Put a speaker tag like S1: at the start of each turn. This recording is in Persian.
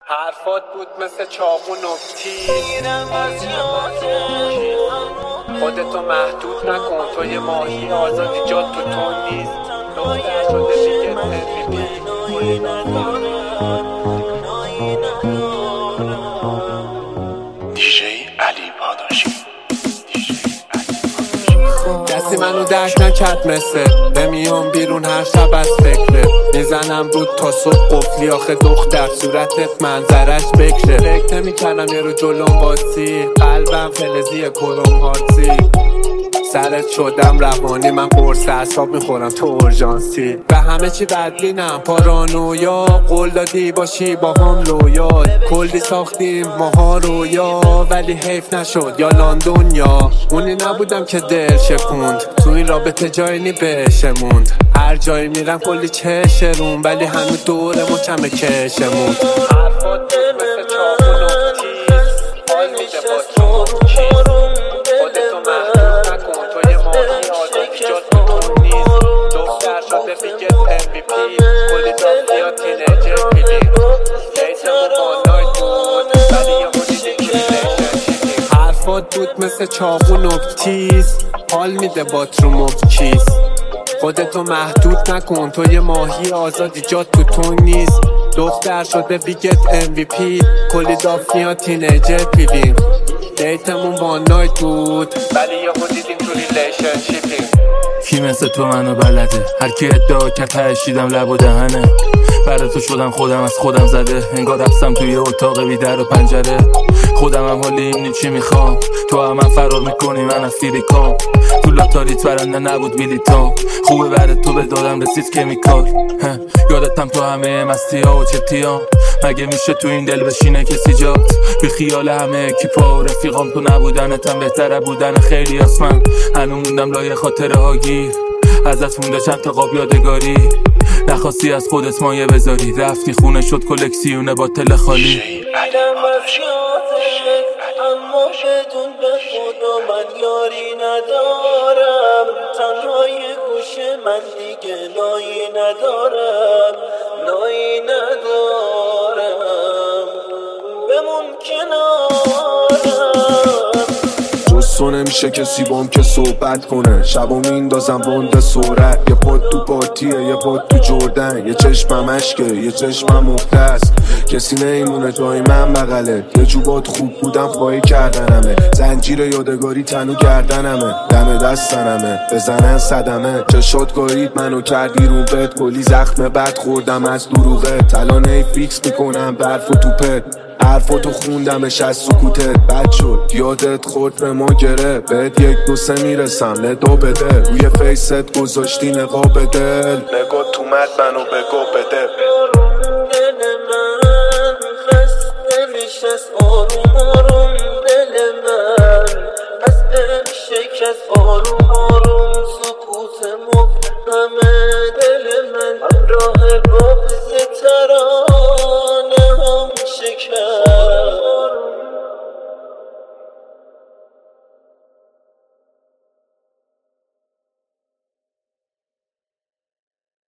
S1: حرفات بود مثل چاقو نکتی، خودتو محدود نکن، تو یه ماهی آزادی جات تو تون نیست. دختر شده دیگه
S2: دیجی علی پاداشی.
S1: کسی منو درک نکرد مثل نمیام بیرون هر شب از فکره، میزنم رود تا صبح قفلی. آخه دختر صورتت منظرش بکره، فکر نمیکردم یه رو جلوم واسی، قلبم فلزی کروم هارسی. سرت شدم روانی، من قرص اعصاب میخورم تو اورژانسی. به همه چی بدبینم پارانویا، قول دادی باشی با هم لویال. کلی ساختیم ماها رویا، ولی حیف نشد یا لندن یا اونی نبودم که دل شکوند. تو این رابطه جایی نی بشموند، هر جایی میرم کلی چشرون، ولی همه دوره مچم کشموند. حرفات مثل چاقو نکتیز، حال میده با تو چیز. خودتو محدود نکن، تو یه ماهی آزادی جات تو تون نیست. دختر شده بیگت MVP، کلی دافیا تینیجر فیلینگ. دیتمون بالای بود ولی یه حدیدی که ریلیشنشیپیم. حرفات بود مثل چاقو نکتیز، حال میده بات رو مبکیز. خودتو محدود نکن، تو یه ماهی آزادی جات تو تون نیست. دختر شده بیگت MVP، کلی دافیا تینیجر فیلینگ. دیتمون با نایت بود ولی یه دیدیم تو ریلیشنشیپیم.
S3: کی مثل تو منو بلده، هر کی ادعا کرد تهشیدم لب و دهنه. برای تو شدم خودم از خودم زده، انگار رفتم توی اتاق بی در و پنجره. خودم هم حالی اینی چی میخوام، تو هم من فرار میکنی من از فیلیکام. تو لاتاریت برنده نبود میلیتام، خوبه برای تو به دادم رسید کمیکال. یادتم تو همه مستی ها و چتیام، مگه میشه تو این دل بشینه کسی جات؟ بی خیال همه اکیپا و رفیقام، تو نبودنتم بهتره بودن خیلی من. هنو موندم لایه خاطره ها گیر، ازت مونده چند تا قاب یادگاری. نخواستی از خودت مایه بذاری، رفتی خونه شد کلکسیونه با تل خالی.
S4: اما بدون به خدا من یاری ندارم، تنهای گوشه من دیگه نایی ندارم، نایی ندارم، بمون کنارم.
S5: تو نمیشه کسی بام که صحبت کنه، شبا میندازم بند سرعت. یه پاد تو پاتیه یه پاد تو جردن، یه چشمم اشکه یه چشمم مختص. کسی نیمونه جای من بغله، یه جوبات خوب بودم خواهی کردنمه. زنجیر یادگاری تنو گردنمه، دم دستنمه بزنن صدمه. چشات گارید منو کردی رو بد، کلی زخم بد خوردم از دروغه. تلانه فیکس میکنم برف و توپت، حرفاتو خوندمش از سکوتت. بد شد یادت خورد به ما گره، بهت یک دو سه میرسم ندا بده. روی فیست گذاشتی نقاب دل، نگاه تو مد منو بگو بده.
S4: دل من خسته نشست آروم آروم، دل من از دل شکست آروم آروم. سکوت مبهمه دل من، همراه بغض ترانه هم شکست.